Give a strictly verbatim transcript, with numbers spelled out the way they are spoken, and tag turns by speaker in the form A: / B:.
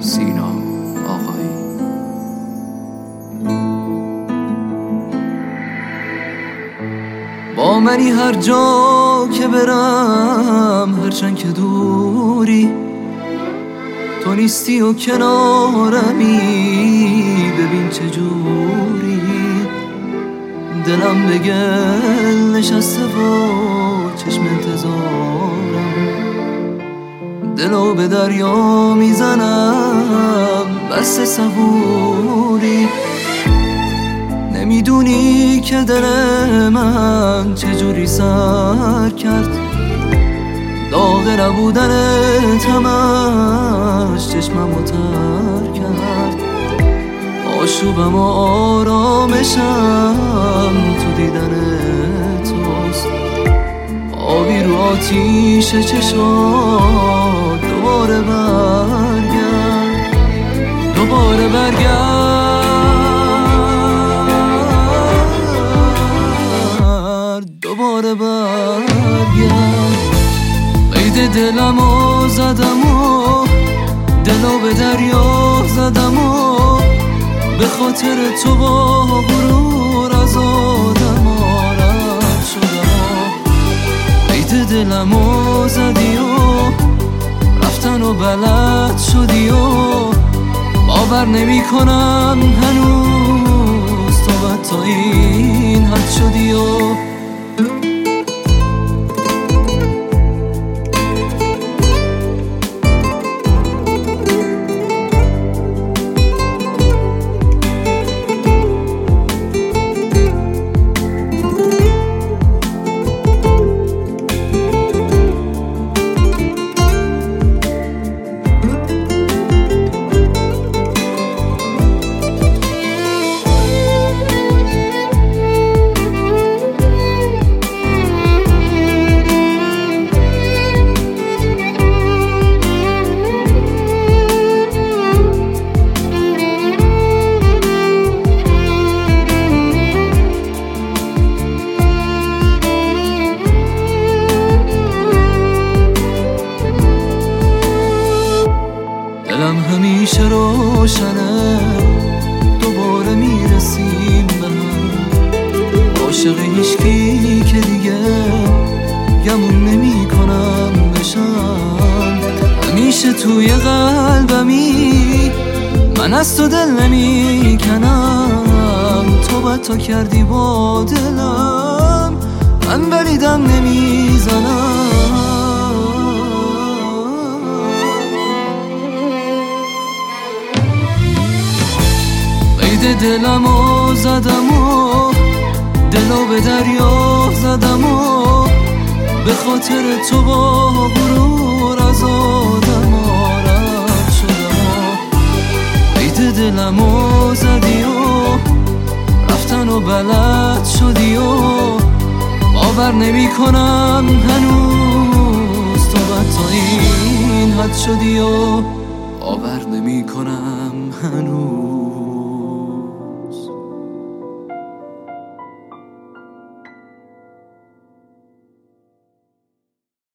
A: سینا آقایی. با منی هر جا که برم، هرچند که دوری، تو نیستی و کنارمی. ببین چجوری دلم به گل نشسته و چشم انتظارم، دلو به دریا میزنم بس صبوری. نمیدونی که دل من چجوری سر کرد، داغ نبودن تمش چشممو تر کرد. آشوبم و آرامشم تو دیدن توست، آبی رو آتیش چشات. دوباره برگرد، دوباره برگرد، دوباره برگرد. قید دلمو زدم و دلو به دریا زدم و به خاطر تو با غرور از آدم رد شدم. قید دلمو زدی و رفتن و بلد شدی و باور نمی کنم هنوز تو بد تا این حد شدی و دلم همیشه روشنه، دوباره میرسیم به هم. عاشق هیچکی که دیگه گمون نمی کنم بشم. همیشه توی قلبمی من از تو دل نمی کنم. تو بد تا کردی با دلم، من ولی دم نمی زنم. قید دلمو زدم و دلو به دریا زدم و به خاطر تو با غرور از آدم رد شدم. قید دلمو زدی و رفتن و بلد شدی و باور نمی کنم هنوز تو بد تا این حد شدی و باور نمی کنم هنوز